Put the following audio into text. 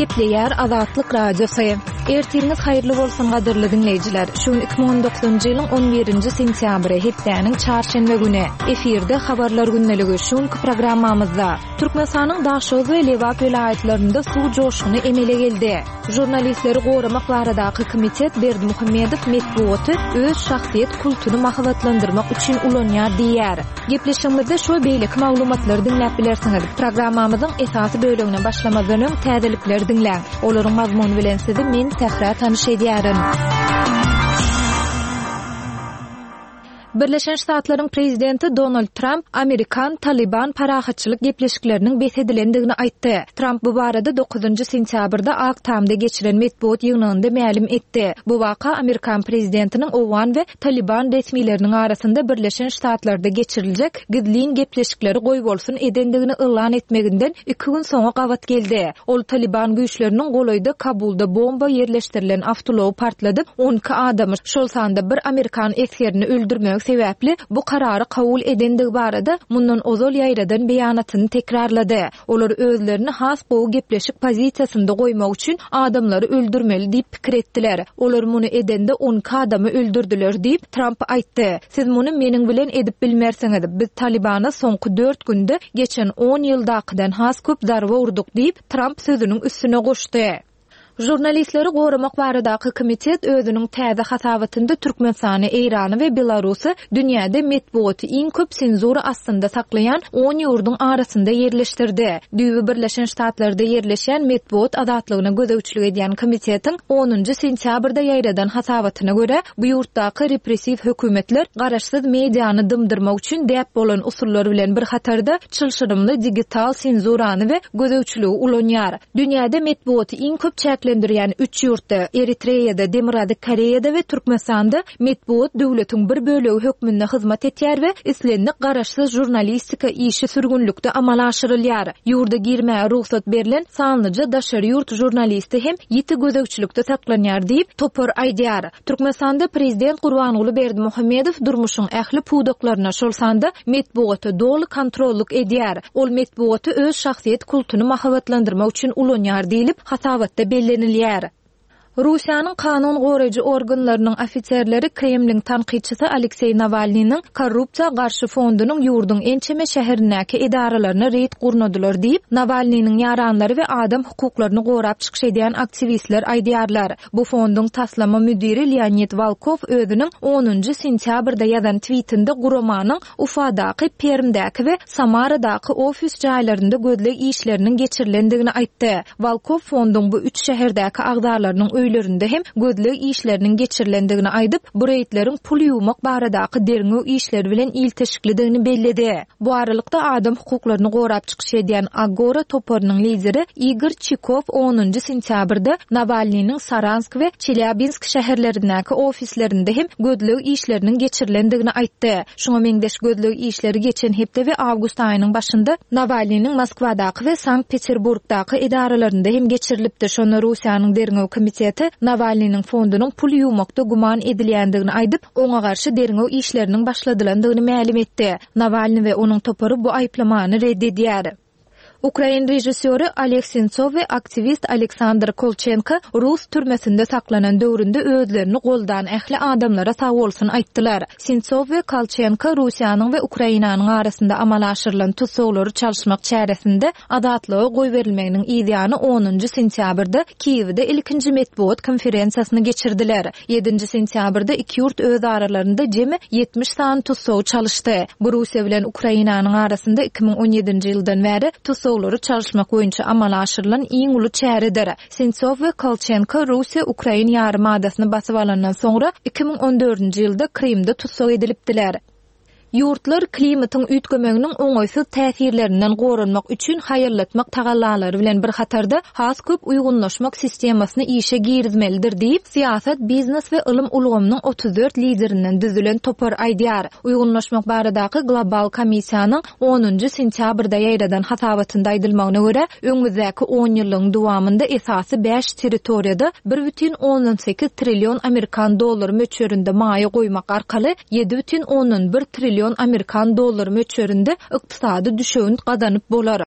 Gepleýär Azatlyk radiosu. Ertiniz haýyrly bolsun gadyrly dinleýijiler. Şu 2019-njy ýylyň 11-nji sentýabry hepdäniň çarşembe güni efirde habarlar günneligi şunky programmamyzda Türkmenistanyň Daşoz we Lewap vilayetlerinde suw joşuny emele geldi. Jurnalistleri goramak baradaky komitet Berdimuhammedow metbuaty öz şahsiýet kulturyny mahabatlandyrmak üçin ulanýar diýär. Gepleşmede şu beýlik maglumatlary dinläp bilersiňiz. Programmamyzyň esasy bölümine başlamadan öň täzelikleri dinläň. Olaryň mazmuny bilen sizi men tähra tanyş edýärim. Birleşen Ştatlaryň prezidenti Donald Trump Amerikan Taliban parahatçylyk gepleşikleriniň behedilendigini aýtdy. Trump bu barada 9-njy sentýabrda Aktamda geçiren metbuat ýygnynda ma'lum etdi. Bu waka Amerikan prezidentiniň owan we Taliban resmiýetleriniň arasynda Birleşen Ştatlarda geçiriljek gizlin gepleşikleri goý bolsun edendigini ılan etmeginden 2 gün soňra gawat geldi. Ol Taliban güýçleriniň golaýda Kabulda bomba yerleşdirilen avtolow partladyp 12 adamy, şol sanda bir Amerikan eskerini öldürmek sebäpli bu karary kabul edendigi barada mundan ozal ýaýradan beýanatyny tekrarlady. Olar özlerini has gowy gepleşik pozisiýasynda goýmak üçin adamlary öldürmeli diýip pikir etdiler. Olar muny edende 12 adamy öldürdiler diýip Trump aýtdy. Siz muny meniň bilen edip bilmersiňiz. Biz Talibana soňky 4 günde geçen 10 ýyldakydan has köp zarba urduk diýip Trump sözüniň üstüne goşdy. Jurnalistleri goramak baradaky komitet özüniň täze hasabatynda Türkmenistany, Eýrany we Belarusy dünýäde metbuaty iň köp senzura astynda saklayan 10 ýurduň arasynda yerleşdirdi. Düýbi Birleşen Ştatlarda yerleşen metbuat azatlygyna gözegçilik edýän komitetiň 10-njy sentýabrda ýaýradan hasabatyna görä bu ýurtdaky repressiw hökümetler garaşsyz mediany dymdyrmak üçin däp bolan usullar bilen bir hatarda çylşyrymly digital senzurany we gözegçiligi ulanýar. Dünýäde metbuaty iň köp çäklendirýän 3 ýurtda Eritreýada, Demirady Koreýada we Türkmenistanda metbuat döwletiň bir bölegi hökmünde hyzmat etýär we islenlik garaşsyz jurnalistika işi sürgünlükde amal aşyrylýar. Ýurda girmäge ruhsat berilen sanlyca daşary ýurt jurnalisti hem ýiti gözegçilikde saklanýar diýip topar aýdýar. Türkmenistanda prezident Gurbanuly Berdimuhammedow durmuşyň ähli pudaklaryna şol sanda metbuaty dolu kontrolluk edýär. Ol metbuaty öz şahsiýet kulturyny mahabatlandyrmak üçin ulanýar diýilip hasabatda bellenilýär. Rusiýanyň kanun goraýjy organlarynyň ofitserleri Kremliň tanqidçisi Aleksey Navalnyň korrupsiýa garşy fondunyň ýurdun ençeme şäherindäki idaralaryna reýt gurnadylar diýip Navalnyň ýaranlary we adam hukuklaryny gorap çykyş edýän aktivistler aýdýarlar. Bu fonduň taslama müdiri Leonid Volkov özüniň 10-njy sentýabrda ýazan tweetinde guramanyň Ufadaky, Permdäki we Samaradaky ofis jaýlarynda gözleg işleriniň geçirilendigini aýtdy. Volkov fonduň bu 3 şäherdäki agdarlarynyň öýlerinde hem gözleg işleriniň geçirilendigini aýdyp, bu reýtleriň pul ýuwmak baradaky derňi işleri bilen ilteşiklidigini belledi. Bu aralykda adam hukuklaryny gorap çykyş edýän Agora toparynyň lideri Igor Chikov 10-njy sentýabrda Navalnyň Saransk we Chelyabinsk şäherlerindäki ofislerinde hem gözleg işleriniň geçirilendigini aýtdy. Şoňa meňdeş gözleg işleri geçen hepde we awgust aýynyň başynda Navalnyň Moskwadaky we Sankt-Peterburgdaky idaralarynda hem geçirilipdi. Şonu Rusiýanyň derňi komiteti Navalnyň fondunyň pul ýuwmakda guman edilýändigini aýdyp, oňa garşy derňi işleriniň başladylandygyny ma'lum etdi. Navalny we onuň topary bu aýplamany reddedýär. Ukraina rejissöri Oleg Sentsov we aktivist Aleksandr Kolchenko Rus türmesinde saklanan döwründe özlerini goldan ähli adamlara sag bolsun aýtdylar. Sentsov we Kolchenko Rusiýanyň we Ukrainanyň arasynda amal aşyrylan tutuklary çalyşmak çäresinde azatlygy goý berilmeginiň ideýany 10-njy sentýabrda Kiýewde ilkinji metbuat konferensiýasyny geçirdiler. 7-nji sentýabrda iki ýurt öz aralarynda jemi 70 san tutukly çalyşdy. Bu Rusiýa bilen Ukrainanyň arasynda 2017-nji ýyldan bäri tutukları çalışmak boýunça amal aşyrylan iň uly çäredir. Sentsov we Kolchenko Rusiýa Ukraina ýarymadasyny basyp alandan soňra 2014-nji ýylda Krimde tutsak edilipdiler. Ýurtlar klimatyň üýtgemeginiň oňaýsyz täsirlerinden goranmak üçin haýyrlatmak tagallalary bilen bir hatarda has köp uýgunlaşmak sistemasyny işe girizmelidir diýip siýasat, biznes we ilim ulgamynyň 34 liderinden düzülen topar aýdýar. Uýgunlaşmak baradaky global komissiýanyň 10-njy sentýabrda ýaýradan hasabatynda aýdylmagyna görä, öňümüzdäki 10 ýylyň dowamynda esasy 5 territoriýada 1,18 trillion Amerikan dollary möçberinde maýa goýmak arkaly 7,1 trillion Amerikan dollary möçberinde ykdysady düşüň gazanyp bolar.